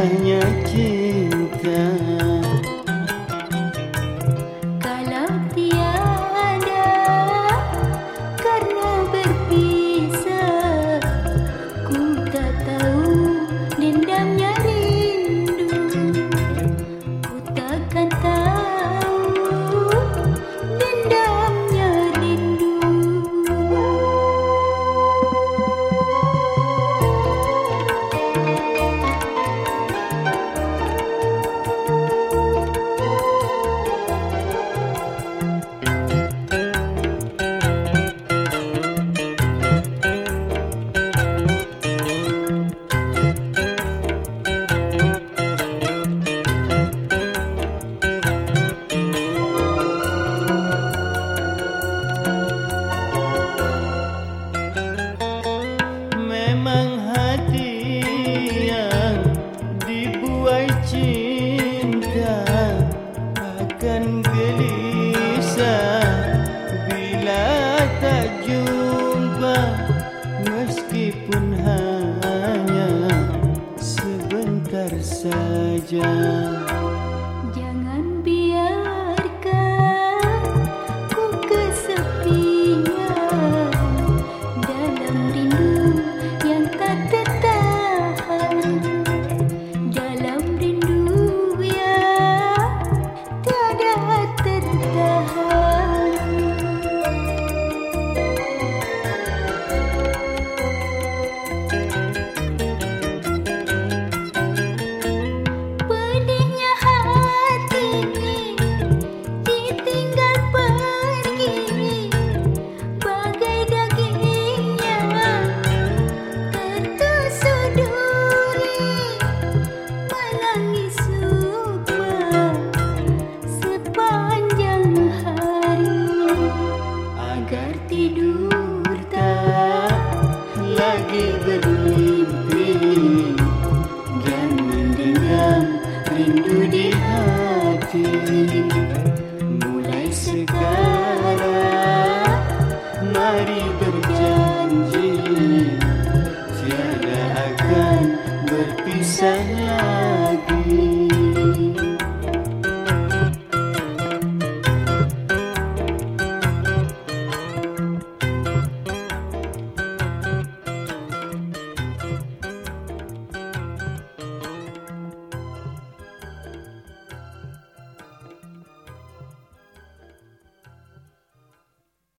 indahnya cinta. Kalau tiada karena berpisah, ku tak tahu dendamnya rindu. Ku takkan tahu dendamnya rindu. Memang hati yang dibuai cinta akan gelisah bila tak jumpa, meskipun hanya sebentar saja. Jangan biarkan ku kesepian dalam rindu yang tak tertahan, dalam rindu yang tiada tertahan. Pedihnya hati ditinggal pergi, bagai dagingnya tertusuk duri, menangis suka sepanjang hari, agar tidur tak Lagi bermimpi dan mendendam rindu di hati.